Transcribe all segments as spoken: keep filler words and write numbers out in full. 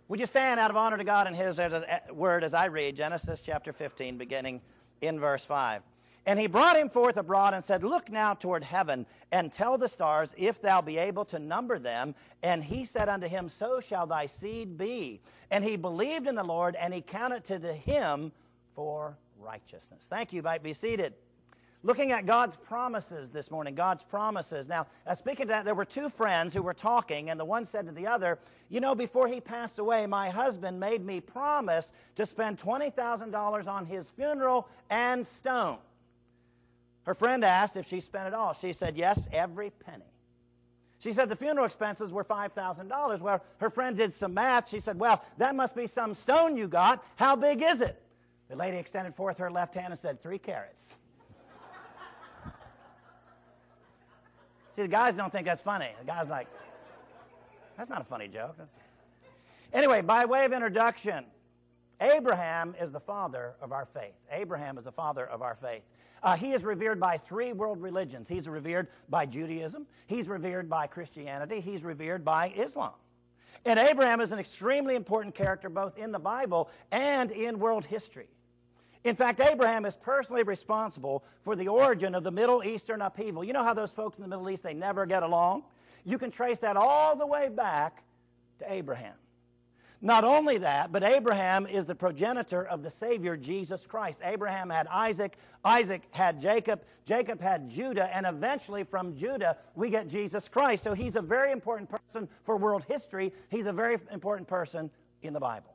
Would you stand out of honor to God and His word as I read Genesis chapter fifteen, beginning in verse five? And he brought him forth abroad and said, Look now toward heaven, and tell the stars, if thou be able to number them. And he said unto him, So shall thy seed be. And he believed in the Lord, and he counted to him for righteousness. Thank you. You might be seated. Looking at God's promises this morning, God's promises. Now, uh, speaking to that, there were two friends who were talking, and the one said to the other, you know, before he passed away, my husband made me promise to spend twenty thousand dollars on his funeral and stone. Her friend asked if she spent it all. She said, yes, every penny. She said the funeral expenses were five thousand dollars. Well, her friend did some math. She said, well, that must be some stone you got. How big is it? The lady extended forth her left hand and said, three carats. See, the guys don't think that's funny. The guy's like, that's not a funny joke. That's... Anyway, by way of introduction, Abraham is the father of our faith. Abraham is the father of our faith. Uh, he is revered by three world religions. He's revered by Judaism. He's revered by Christianity. He's revered by Islam. And Abraham is an extremely important character both in the Bible and in world history. In fact, Abraham is personally responsible for the origin of the Middle Eastern upheaval. You know how those folks in the Middle East, they never get along? You can trace that all the way back to Abraham. Not only that, but Abraham is the progenitor of the Savior, Jesus Christ. Abraham had Isaac, Isaac had Jacob, Jacob had Judah, and eventually from Judah we get Jesus Christ. So he's a very important person for world history. He's a very important person in the Bible.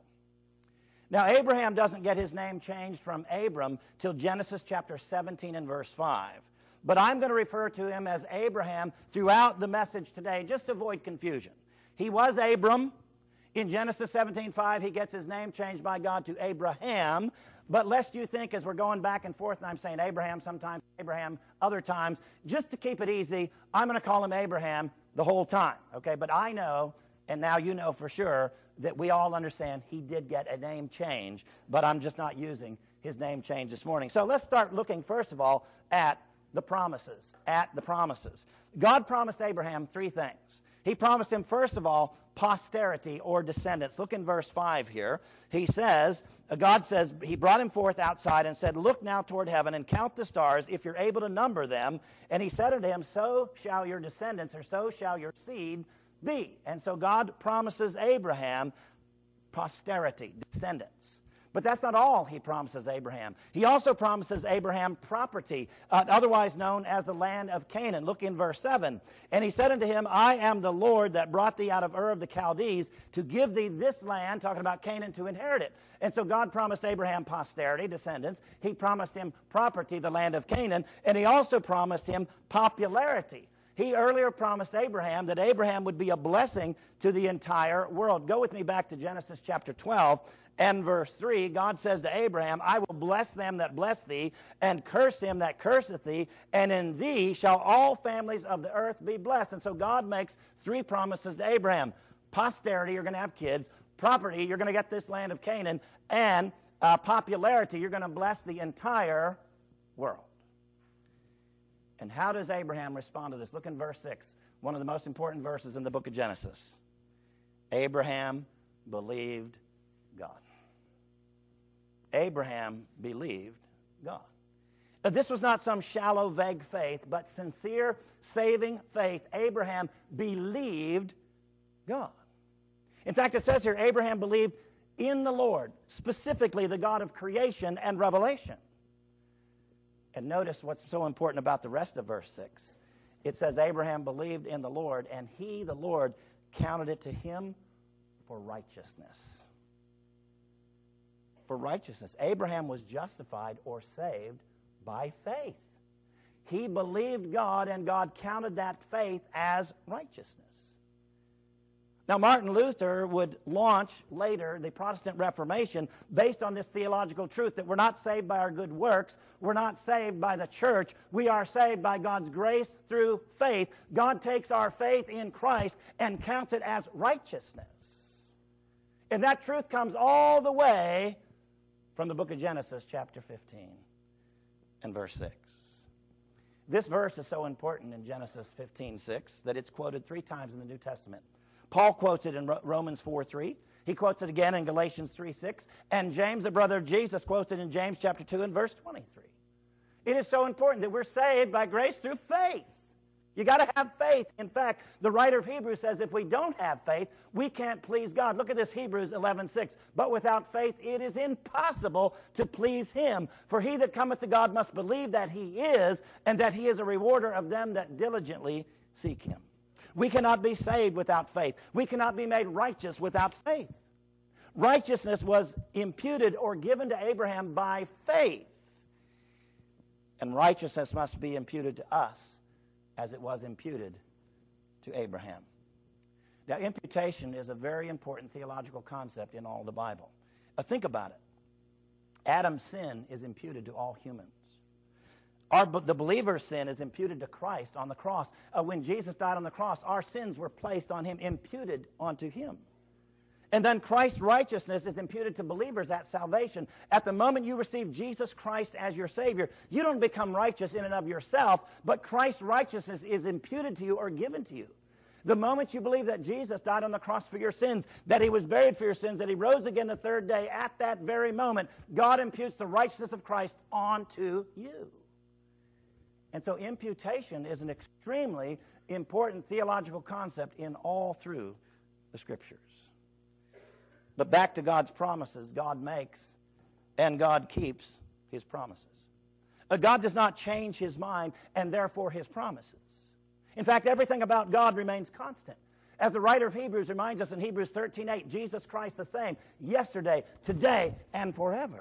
Now, Abraham doesn't get his name changed from Abram till Genesis chapter seventeen and verse five. But I'm going to refer to him as Abraham throughout the message today, just to avoid confusion. He was Abram. In Genesis seventeen five, he gets his name changed by God to Abraham. But lest you think, as we're going back and forth, and I'm saying Abraham sometimes, Abraham other times, just to keep it easy, I'm going to call him Abraham the whole time. Okay, but I know, and now you know for sure, that we all understand he did get a name change, but I'm just not using his name change this morning. So let's start looking, first of all, at the promises, at the promises. God promised Abraham three things. He promised him, first of all, posterity or descendants. Look in verse five here. He says, God says, he brought him forth outside and said, Look now toward heaven and count the stars, if you're able to number them. And he said unto him, So shall your descendants, or so shall your seed be. And so God promises Abraham posterity, descendants. But that's not all he promises Abraham. He also promises Abraham property, uh, otherwise known as the land of Canaan. Look in verse seven. And he said unto him, I am the Lord that brought thee out of Ur of the Chaldees to give thee this land, talking about Canaan, to inherit it. And so God promised Abraham posterity, descendants. He promised him property, the land of Canaan. And he also promised him popularity. He earlier promised Abraham that Abraham would be a blessing to the entire world. Go with me back to Genesis chapter twelve and verse three. God says to Abraham, I will bless them that bless thee, and curse him that curseth thee, and in thee shall all families of the earth be blessed. And so God makes three promises to Abraham. Posterity, you're going to have kids. Property, you're going to get this land of Canaan. And uh, popularity, you're going to bless the entire world. And how does Abraham respond to this? Look in verse six, one of the most important verses in the book of Genesis. Abraham believed God. Abraham believed God. Now, this was not some shallow, vague faith, but sincere, saving faith. Abraham believed God. In fact, it says here, Abraham believed in the Lord, specifically the God of creation and revelation. And notice what's so important about the rest of verse six. It says, Abraham believed in the Lord, and he, the Lord, counted it to him for righteousness. For righteousness. Abraham was justified or saved by faith. He believed God, and God counted that faith as righteousness. Now, Martin Luther would launch later the Protestant Reformation based on this theological truth that we're not saved by our good works. We're not saved by the church. We are saved by God's grace through faith. God takes our faith in Christ and counts it as righteousness. And that truth comes all the way from the book of Genesis, chapter fifteen and verse six. This verse is so important in Genesis fifteen six that it's quoted three times in the New Testament. Paul quotes it in Romans four three. He quotes it again in Galatians three six. And James, a brother of Jesus, quotes it in James chapter two and verse twenty-three. It is so important that we're saved by grace through faith. You got to have faith. In fact, the writer of Hebrews says if we don't have faith, we can't please God. Look at this, Hebrews eleven six. But without faith it is impossible to please him. For he that cometh to God must believe that he is, and that he is a rewarder of them that diligently seek him. We cannot be saved without faith. We cannot be made righteous without faith. Righteousness was imputed or given to Abraham by faith. And righteousness must be imputed to us as it was imputed to Abraham. Now, imputation is a very important theological concept in all the Bible. Uh, think about it. Adam's sin is imputed to all humans. Our, the believer's sin is imputed to Christ on the cross. Uh, when Jesus died on the cross, our sins were placed on him, imputed onto him. And then Christ's righteousness is imputed to believers at salvation. At the moment you receive Jesus Christ as your Savior, you don't become righteous in and of yourself, but Christ's righteousness is imputed to you or given to you. The moment you believe that Jesus died on the cross for your sins, that he was buried for your sins, that he rose again the third day, at that very moment, God imputes the righteousness of Christ onto you. And so imputation is an extremely important theological concept in all through the Scriptures. But back to God's promises, God makes and God keeps his promises. Uh, God does not change his mind and therefore his promises. In fact, everything about God remains constant. As the writer of Hebrews reminds us in Hebrews thirteen eight, Jesus Christ the same yesterday, today, and forever.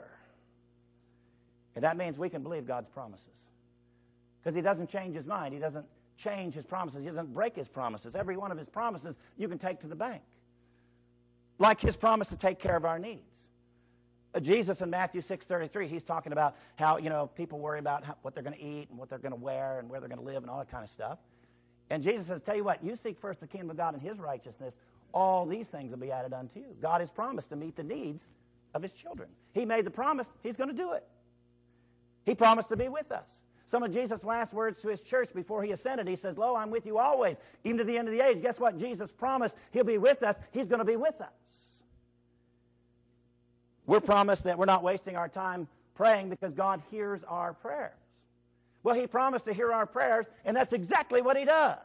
And that means we can believe God's promises. Because he doesn't change his mind. He doesn't change his promises. He doesn't break his promises. Every one of his promises you can take to the bank. Like his promise to take care of our needs. Uh, Jesus in Matthew six thirty-three, he's talking about how, you know, people worry about how, what they're going to eat and what they're going to wear and where they're going to live and all that kind of stuff. And Jesus says, tell you what, you seek first the kingdom of God and his righteousness, all these things will be added unto you. God has promised to meet the needs of his children. He made the promise, he's going to do it. He promised to be with us. Some of Jesus' last words to his church before he ascended, he says, lo, I'm with you always, even to the end of the age. Guess what? Jesus promised he'll be with us. He's going to be with us. We're promised that we're not wasting our time praying because God hears our prayers. Well, he promised to hear our prayers, and that's exactly what he does.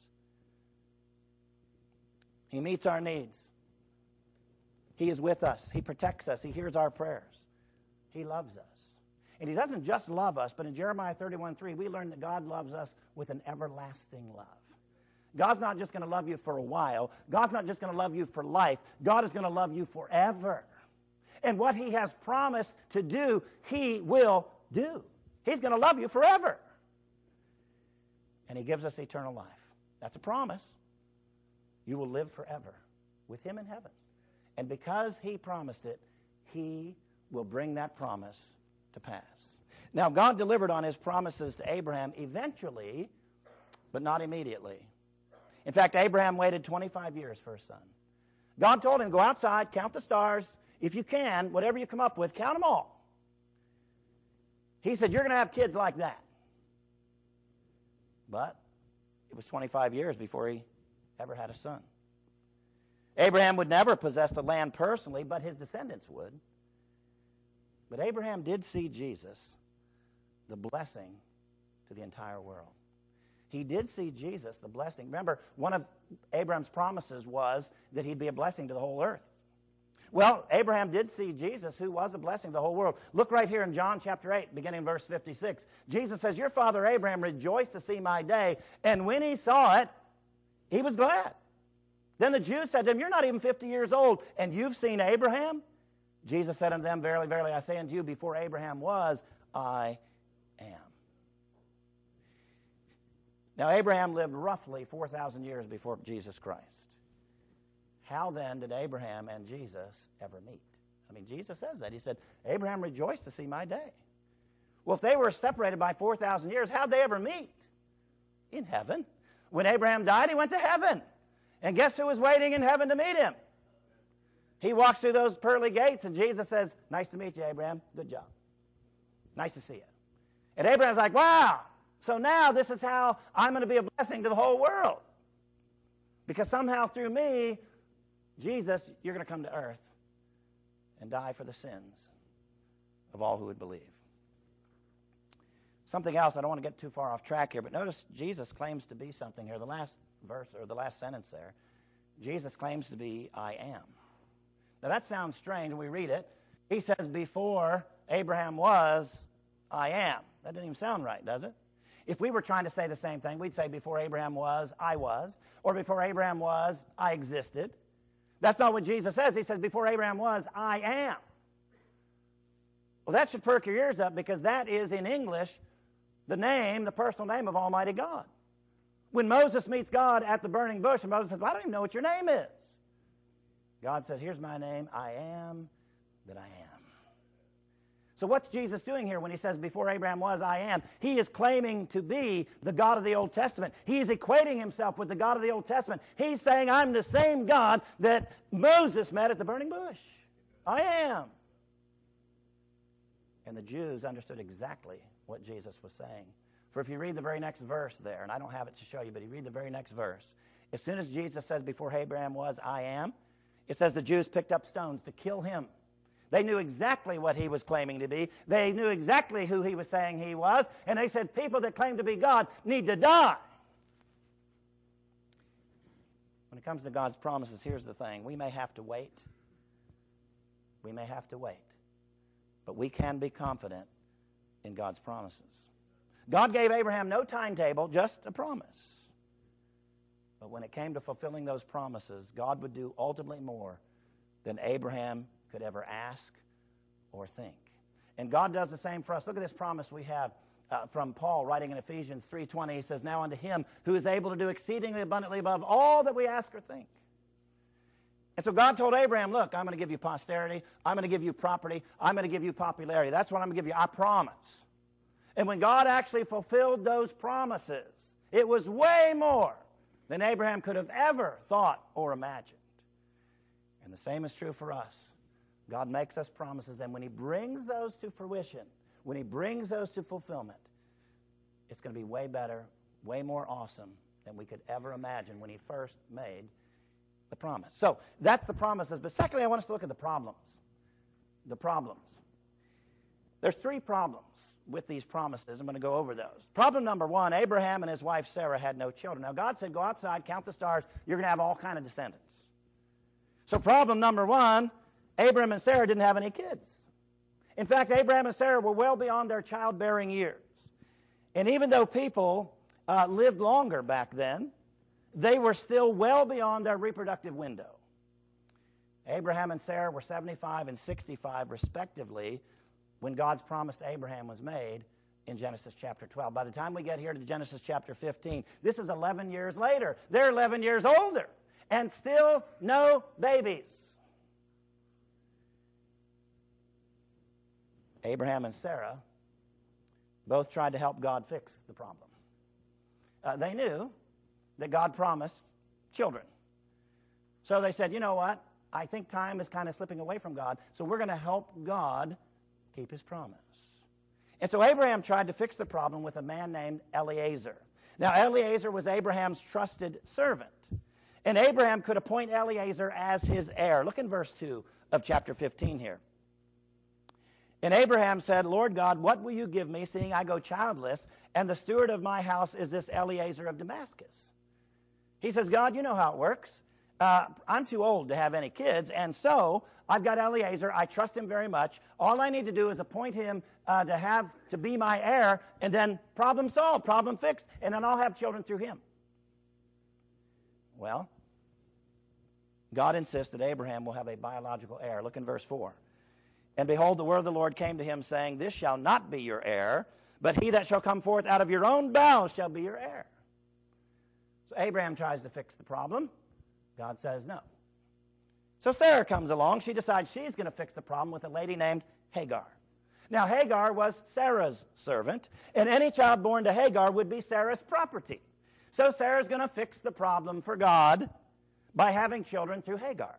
He meets our needs. He is with us. He protects us. He hears our prayers. He loves us. And he doesn't just love us, but in Jeremiah thirty-one three, we learn that God loves us with an everlasting love. God's not just going to love you for a while. God's not just going to love you for life. God is going to love you forever. And what he has promised to do, he will do. He's going to love you forever. And he gives us eternal life. That's a promise. You will live forever with him in heaven. And because he promised it, he will bring that promise to pass. Now, God delivered on his promises to Abraham eventually, but not immediately. In fact, Abraham waited twenty-five years for a son. God told him, go outside, count the stars. If you can, whatever you come up with, count them all. He said, you're going to have kids like that. But it was twenty-five years before he ever had a son. Abraham would never possess the land personally, but his descendants would. But Abraham did see Jesus, the blessing to the entire world. He did see Jesus, the blessing. Remember, one of Abraham's promises was that he'd be a blessing to the whole earth. Well, Abraham did see Jesus, who was a blessing to the whole world. Look right here in John chapter eight, beginning in verse fifty-six. Jesus says, your father Abraham rejoiced to see my day, and when he saw it, he was glad. Then the Jews said to him, you're not even fifty years old, and you've seen Abraham? Jesus said unto them, verily, verily, I say unto you, before Abraham was, I am. Now, Abraham lived roughly four thousand years before Jesus Christ. How then did Abraham and Jesus ever meet? I mean, Jesus says that. He said, Abraham rejoiced to see my day. Well, if they were separated by four thousand years, how'd they ever meet? In heaven. When Abraham died, he went to heaven. And guess who was waiting in heaven to meet him? He walks through those pearly gates, and Jesus says, nice to meet you, Abraham. Good job. Nice to see you. And Abraham's like, wow, so now this is how I'm going to be a blessing to the whole world. Because somehow through me, Jesus, you're going to come to earth and die for the sins of all who would believe. Something else, I don't want to get too far off track here, but notice Jesus claims to be something here. The last verse, or the last sentence there, Jesus claims to be I am. Now that sounds strange when we read it. He says, before Abraham was, I am. That doesn't even sound right, does it? If we were trying to say the same thing, we'd say before Abraham was, I was. Or before Abraham was, I existed. That's not what Jesus says. He says, before Abraham was, I am. Well, that should perk your ears up, because that is, in English, the name, the personal name of Almighty God. When Moses meets God at the burning bush, and Moses says, well, I don't even know what your name is. God says, here's my name, I am that I am. So what's Jesus doing here when he says, before Abraham was, I am? He is claiming to be the God of the Old Testament. He's equating himself with the God of the Old Testament. He's saying, I'm the same God that Moses met at the burning bush. I am. And the Jews understood exactly what Jesus was saying. For if you read the very next verse there, and I don't have it to show you, but you read the very next verse. As soon as Jesus says, before Abraham was, I am, it says the Jews picked up stones to kill him. They knew exactly what he was claiming to be. They knew exactly who he was saying he was. And they said, people that claim to be God need to die. When it comes to God's promises, here's the thing. We may have to wait. We may have to wait. But we can be confident in God's promises. God gave Abraham no timetable, just a promise. But when it came to fulfilling those promises, God would do ultimately more than Abraham could ever ask or think. And God does the same for us. Look at this promise we have uh, from Paul writing in Ephesians three twenty. He says, now unto him who is able to do exceedingly abundantly above all that we ask or think. And so God told Abraham, look, I'm going to give you posterity. I'm going to give you property. I'm going to give you popularity. That's what I'm going to give you. I promise. And when God actually fulfilled those promises, it was way more than Abraham could have ever thought or imagined. And the same is true for us. God makes us promises, and when he brings those to fruition, when he brings those to fulfillment, it's going to be way better, way more awesome than we could ever imagine when he first made the promise. So that's the promises. But secondly, I want us to look at the problems. The problems. There's three problems with these promises. I'm going to go over those. Problem number one, Abraham and his wife Sarah had no children. Now God said, go outside, count the stars. You're going to have all kind of descendants. So problem number one, Abraham and Sarah didn't have any kids. In fact, Abraham and Sarah were well beyond their childbearing years. And even though people uh, lived longer back then, they were still well beyond their reproductive window. Abraham and Sarah were seventy-five and sixty-five, respectively, when God's promise to Abraham was made in Genesis chapter twelve. By the time we get here to Genesis chapter fifteen, this is eleven years later. They're eleven years older and still no babies. Abraham and Sarah both tried to help God fix the problem. Uh, they knew that God promised children. So they said, you know what? I think time is kind of slipping away from God, so we're going to help God keep his promise. And so Abraham tried to fix the problem with a man named Eliezer. Now, Eliezer was Abraham's trusted servant. And Abraham could appoint Eliezer as his heir. Look in verse two of chapter fifteen here. And Abraham said, Lord God, what will you give me, seeing I go childless, and the steward of my house is this Eliezer of Damascus? He says, God, you know how it works. Uh, I'm too old to have any kids, and so I've got Eliezer. I trust him very much. All I need to do is appoint him uh, to have to be my heir, and then problem solved, problem fixed, and then I'll have children through him. Well, God insists that Abraham will have a biological heir. Look in verse four. And behold, the word of the Lord came to him, saying, this shall not be your heir, but he that shall come forth out of your own bowels shall be your heir. So Abraham tries to fix the problem. God says no. So Sarah comes along. She decides she's going to fix the problem with a lady named Hagar. Now, Hagar was Sarah's servant, and any child born to Hagar would be Sarah's property. So Sarah's going to fix the problem for God by having children through Hagar.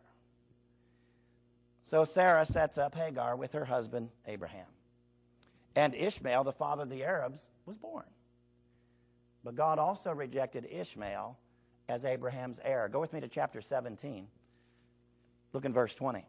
So Sarah sets up Hagar with her husband Abraham. And Ishmael, the father of the Arabs, was born. But God also rejected Ishmael as Abraham's heir. Go with me to chapter seventeen Look in verse twenty.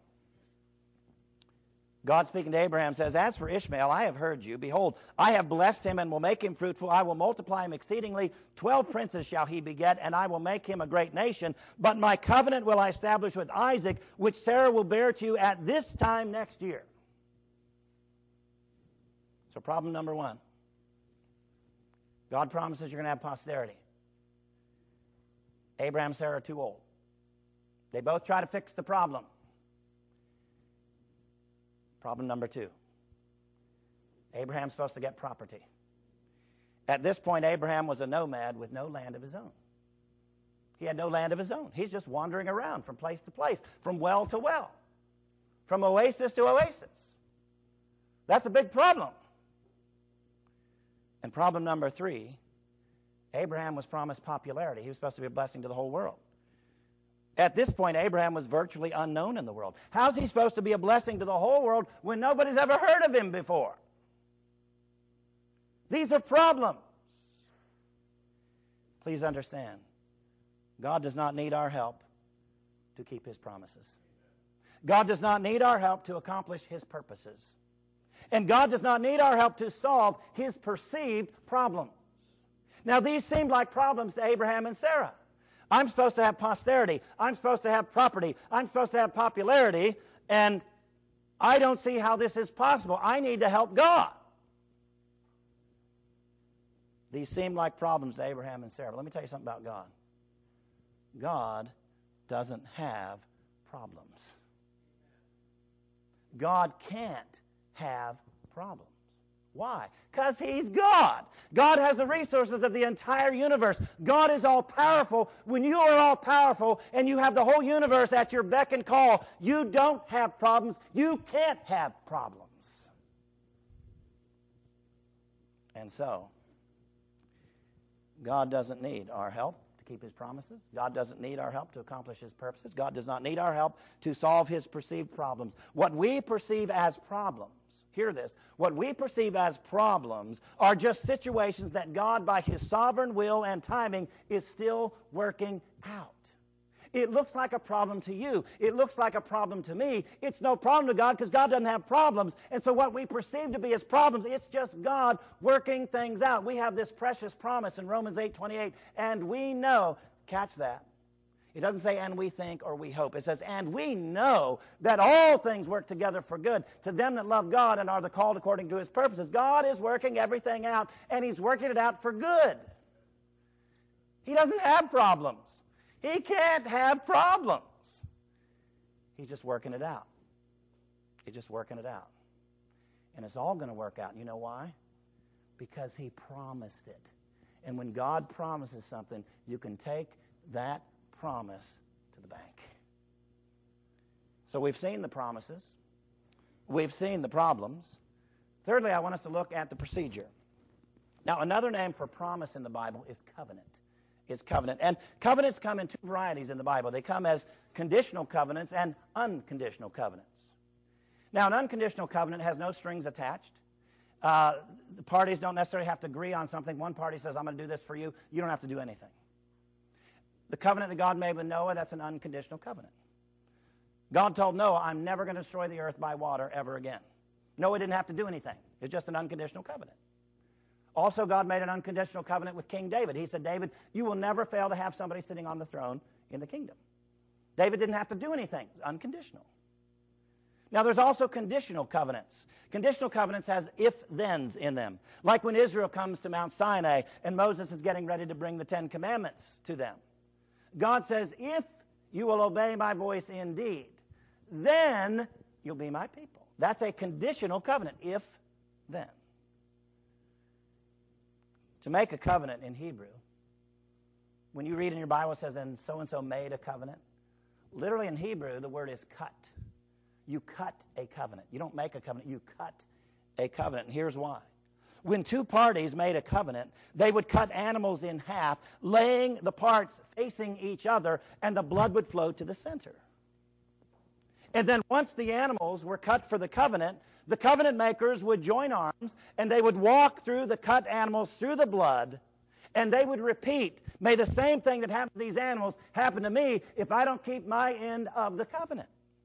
God speaking to Abraham says, "As for Ishmael, I have heard you. Behold, I have blessed him and will make him fruitful. I will multiply him exceedingly. Twelve princes shall he beget, and I will make him a great nation. But my covenant will I establish with Isaac, which Sarah will bear to you at this time next year." So problem number one. God promises you're going to have posterity. Abraham and Sarah are too old. They both try to fix the problem. Problem number two. Abraham's supposed to get property. At this point, Abraham was a nomad with no land of his own. He had no land of his own. He's just wandering around from place to place, from well to well, from oasis to oasis. That's a big problem. And problem number three, Abraham was promised popularity. He was supposed to be a blessing to the whole world. At this point, Abraham was virtually unknown in the world. How's he supposed to be a blessing to the whole world when nobody's ever heard of him before? These are problems. Please understand, God does not need our help to keep his promises. God does not need our help to accomplish his purposes. And God does not need our help to solve his perceived problems. Now, these seemed like problems to Abraham and Sarah. I'm supposed to have posterity. I'm supposed to have property. I'm supposed to have popularity. And I don't see how this is possible. I need to help God. These seem like problems to Abraham and Sarah. But let me tell you something about God. God doesn't have problems. God can't have problems. Why? Because he's God. God has the resources of the entire universe. God is all-powerful. When you are all-powerful and you have the whole universe at your beck and call, you don't have problems. You can't have problems. And so, God doesn't need our help to keep his promises. God doesn't need our help to accomplish his purposes. God does not need our help to solve his perceived problems. What we perceive as problems, hear this, what we perceive as problems are just situations that God, by his sovereign will and timing, is still working out. It looks like a problem to you. It looks like a problem to me. It's no problem to God because God doesn't have problems. And so what we perceive to be as problems, it's just God working things out. We have this precious promise in Romans eight twenty-eight, and we know, catch that, it doesn't say, and we think or we hope. It says, and we know that all things work together for good to them that love God and are the called according to his purposes. God is working everything out, and he's working it out for good. He doesn't have problems. He can't have problems. He's just working it out. He's just working it out. And it's all going to work out. You know why? Because he promised it. And when God promises something, you can take that promise to the bank. So we've seen the promises. We've seen the problems. Thirdly, I want us to look at the procedure. Now, another name for promise in the Bible is covenant. Is covenant. And covenants come in two varieties in the Bible. They come as conditional covenants and unconditional covenants. Now, an unconditional covenant has no strings attached. Uh, the parties don't necessarily have to agree on something. One party says, I'm going to do this for you. You don't have to do anything. The covenant that God made with Noah, that's an unconditional covenant. God told Noah, I'm never going to destroy the earth by water ever again. Noah didn't have to do anything. It's just an unconditional covenant. Also, God made an unconditional covenant with King David. He said, David, you will never fail to have somebody sitting on the throne in the kingdom. David didn't have to do anything. It's unconditional. Now, there's also conditional covenants. Conditional covenants has if-thens in them. Like when Israel comes to Mount Sinai and Moses is getting ready to bring the Ten Commandments to them. God says, if you will obey my voice indeed, then you'll be my people. That's a conditional covenant, if, then. To make a covenant in Hebrew, when you read in your Bible, it says, and so-and-so made a covenant. Literally in Hebrew, the word is cut. You cut a covenant. You don't make a covenant, you cut a covenant. And here's why. When two parties made a covenant, they would cut animals in half, laying the parts facing each other, and the blood would flow to the center. And then once the animals were cut for the covenant, the covenant makers would join arms, and they would walk through the cut animals, through the blood, and they would repeat, may the same thing that happened to these animals happen to me if I don't keep my end of the covenant.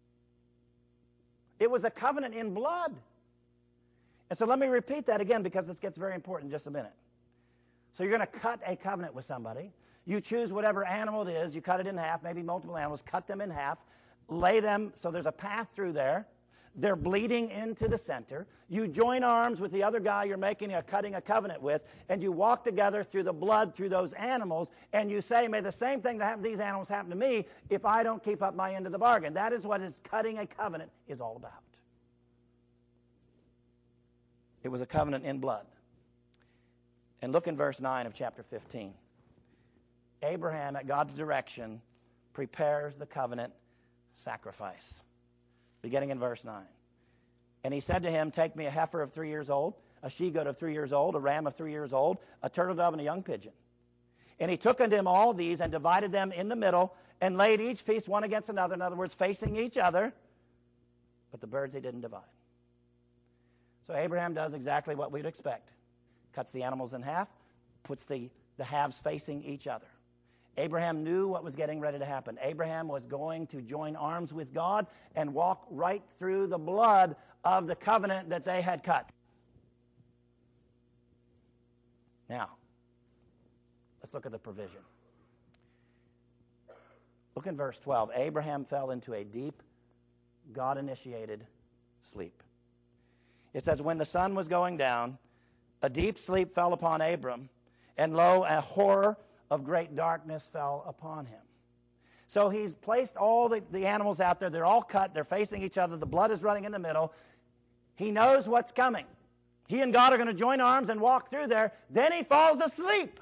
It was a covenant in blood. And so let me repeat that again because this gets very important in just a minute. So you're going to cut a covenant with somebody. You choose whatever animal it is. You cut it in half, maybe multiple animals. Cut them in half. Lay them so there's a path through there. They're bleeding into the center. You join arms with the other guy you're making a cutting a covenant with, and you walk together through the blood through those animals, and you say, may the same thing that happened to these animals happen to me if I don't keep up my end of the bargain. That is what is cutting a covenant is all about. It was a covenant in blood. And look in verse nine of chapter fifteen. Abraham, at God's direction, prepares the covenant sacrifice. Beginning in verse nine. And he said to him, take me a heifer of three years old, a she-goat of three years old, a ram of three years old, a turtle dove, and a young pigeon. And he took unto him all these and divided them in the middle and laid each piece one against another, in other words, facing each other. But the birds he didn't divide. So Abraham does exactly what we'd expect. Cuts the animals in half, puts the, the halves facing each other. Abraham knew what was getting ready to happen. Abraham was going to join arms with God and walk right through the blood of the covenant that they had cut. Now, let's look at the provision. Look in verse twelve. Abraham fell into a deep, God-initiated sleep. It says, when the sun was going down, a deep sleep fell upon Abram, and lo, a horror of great darkness fell upon him. So he's placed all the, the animals out there. They're all cut. They're facing each other. The blood is running in the middle. He knows what's coming. He and God are going to join arms and walk through there. Then he falls asleep.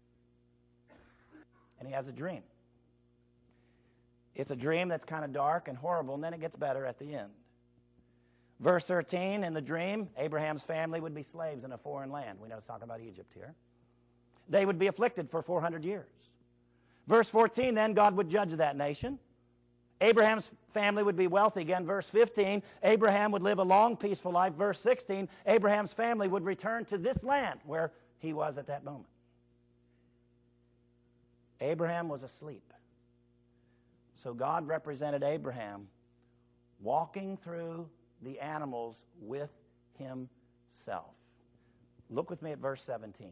And he has a dream. It's a dream that's kind of dark and horrible, and then it gets better at the end. Verse thirteen, in the dream, Abraham's family would be slaves in a foreign land. We know it's talking about Egypt here. They would be afflicted for four hundred years. Verse fourteen, then God would judge that nation. Abraham's family would be wealthy again. Verse fifteen, Abraham would live a long, peaceful life. Verse sixteen, Abraham's family would return to this land where he was at that moment. Abraham was asleep. So God represented Abraham walking through the animals with himself. Look with me at verse seventeen.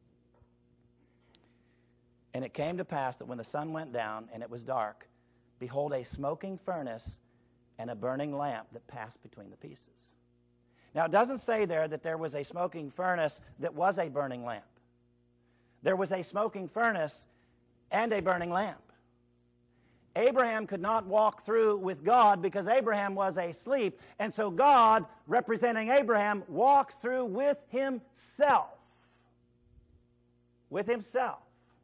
And it came to pass that when the sun went down and it was dark, behold, a smoking furnace and a burning lamp that passed between the pieces. Now, it doesn't say there that there was a smoking furnace that was a burning lamp. There was a smoking furnace and a burning lamp. Abraham could not walk through with God because Abraham was asleep. And so God, representing Abraham, walks through with himself. With himself.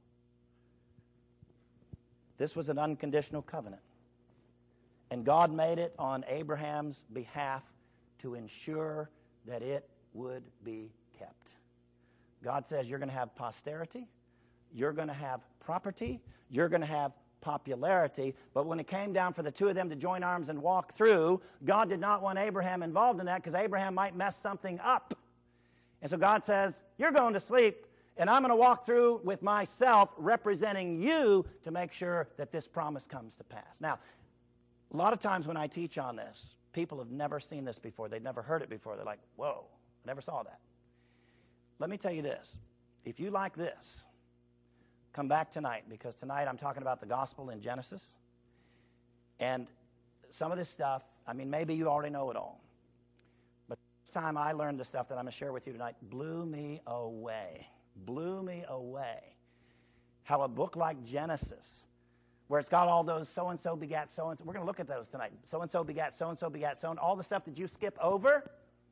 This was an unconditional covenant. And God made it on Abraham's behalf to ensure that it would be kept. God says you're going to have posterity, you're going to have property, you're going to have popularity, but when it came down for the two of them to join arms and walk through, God did not want Abraham involved in that because Abraham might mess something up. And so God says, you're going to sleep, and I'm going to walk through with myself representing you to make sure that this promise comes to pass. Now, a lot of times when I teach on this, people have never seen this before. They've never heard it before. They're like, whoa, I never saw that. Let me tell you this. If you like this, come back tonight, because tonight I'm talking about the gospel in Genesis. And some of this stuff, I mean, maybe you already know it all. But the time I learned the stuff that I'm going to share with you tonight blew me away. Blew me away. How a book like Genesis, where it's got all those so-and-so begat so-and-so. We're going to look at those tonight. So-and-so begat so-and-so begat so-and-so. All the stuff that you skip over,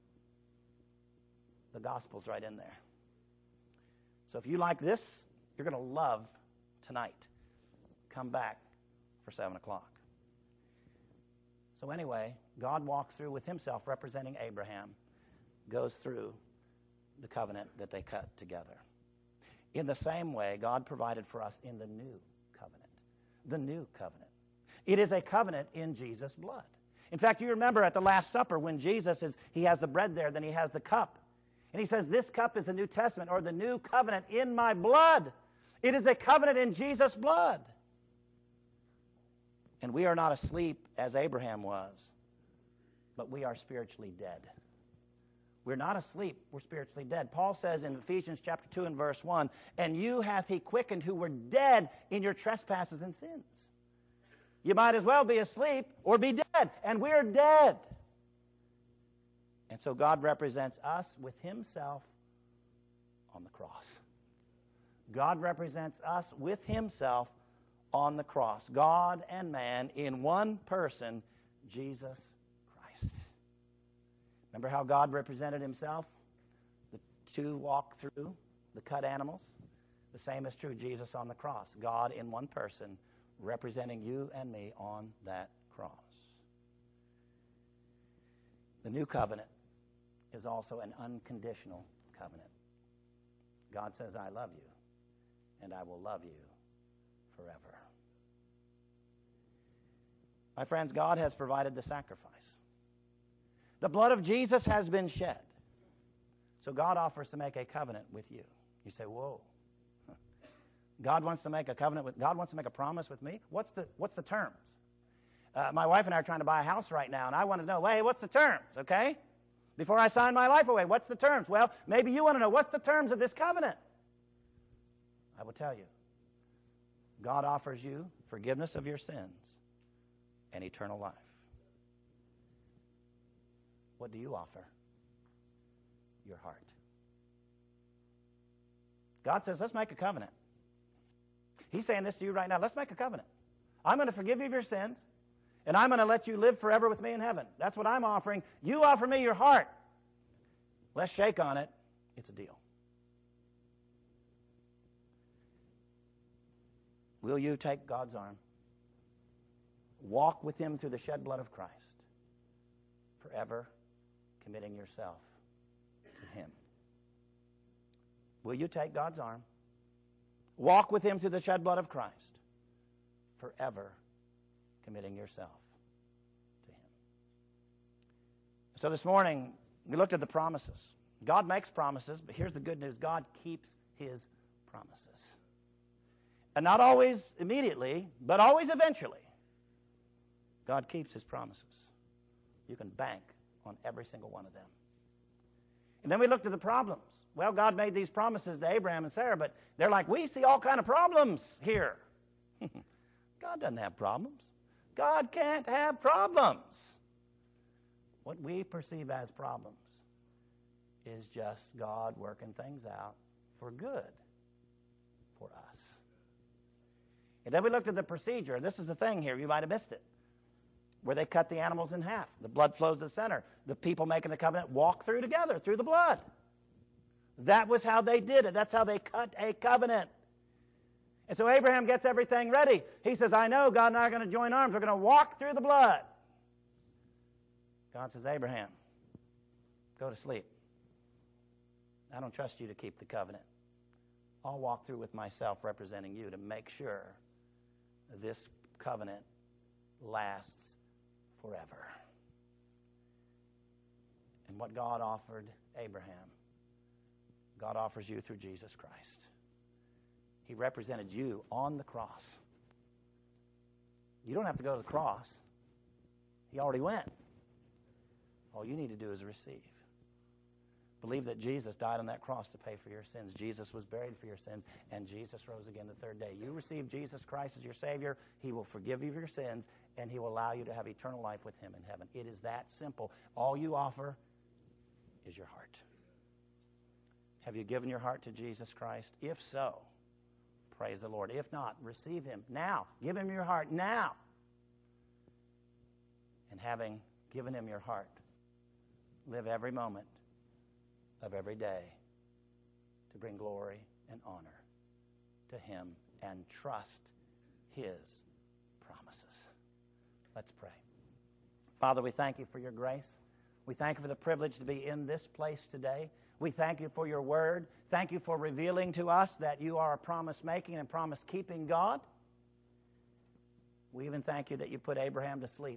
the gospel's right in there. So if you like this, you're going to love tonight. Come back for seven o'clock. So anyway, God walks through with himself, representing Abraham, goes through the covenant that they cut together. In the same way, God provided for us in the new covenant. The new covenant. It is a covenant in Jesus' blood. In fact, you remember at the Last Supper when Jesus is, he has the bread there, then he has the cup. And he says, this cup is the New Testament, or the new covenant in my blood. It is a covenant in Jesus' blood. And we are not asleep as Abraham was. but we are spiritually dead. We're not asleep, we're spiritually dead. Paul says in Ephesians chapter two and verse one, and you hath he quickened who were dead in your trespasses and sins. You might as well be asleep or be dead, and we're dead. And so God represents us with himself on the cross. God represents us with himself on the cross. God and man in one person, Jesus Christ. Remember how God represented himself? The two walked through the cut animals. The same is true, Jesus on the cross. God in one person representing you and me on that cross. The new covenant is also an unconditional covenant. God says, I love you, and I will love you forever. My friends, God has provided the sacrifice. The blood of Jesus has been shed. So God offers to make a covenant with you. You say, whoa. God wants to make a covenant with, God wants to make a promise with me? What's the, what's the terms? Uh, my wife and I are trying to buy a house right now, and I want to know, hey, what's the terms, okay? Before I sign my life away, what's the terms? Well, maybe you want to know, what's the terms of this covenant? I will tell you. God offers you forgiveness of your sins and eternal life. What do you offer? Your heart. God says, let's make a covenant. He's saying this to you right now. Let's make a covenant. I'm going to forgive you of your sins, and I'm going to let you live forever with me in heaven. That's what I'm offering. You offer me your heart. Let's shake on it. It's a deal. Will you take God's arm? Walk with him through the shed blood of Christ, forever committing yourself to him. Will you take God's arm? Walk with him through the shed blood of Christ, forever committing yourself to him. So this morning, we looked at the promises. God makes promises, but here's the good news. God keeps his promises. And not always immediately, but always eventually. God keeps his promises. You can bank on every single one of them. And then we looked at the problems. Well, God made these promises to Abraham and Sarah, but they're like, we see all kind of problems here. God doesn't have problems. God can't have problems. What we perceive as problems is just God working things out for good for us. And then we looked at the procedure. This is the thing here. You might have missed it. Where they cut the animals in half. The blood flows to the center. The people making the covenant walk through together, through the blood. That was how they did it. That's how they cut a covenant. And so Abraham gets everything ready. He says, I know God and I are going to join arms. We're going to walk through the blood. God says, Abraham, go to sleep. I don't trust you to keep the covenant. I'll walk through with myself representing you to make sure this covenant lasts forever. And what God offered Abraham, God offers you through Jesus Christ. He represented you on the cross. You don't have to go to the cross. He already went. All you need to do is receive. Believe that Jesus died on that cross to pay for your sins. Jesus was buried for your sins, and Jesus rose again the third day. You receive Jesus Christ as your Savior, he will forgive you of your sins, and he will allow you to have eternal life with him in heaven. It is that simple. All you offer is your heart. Have you given your heart to Jesus Christ? If so, praise the Lord. If not, receive him now. Give him your heart now. And having given him your heart, live every moment of every day to bring glory and honor to him and trust his promises. Let's pray. Father, we thank you for your grace. We thank you for the privilege to be in this place today. We thank you for your word. Thank you for revealing to us that you are a promise-making and promise-keeping God. We even thank you that you put Abraham to sleep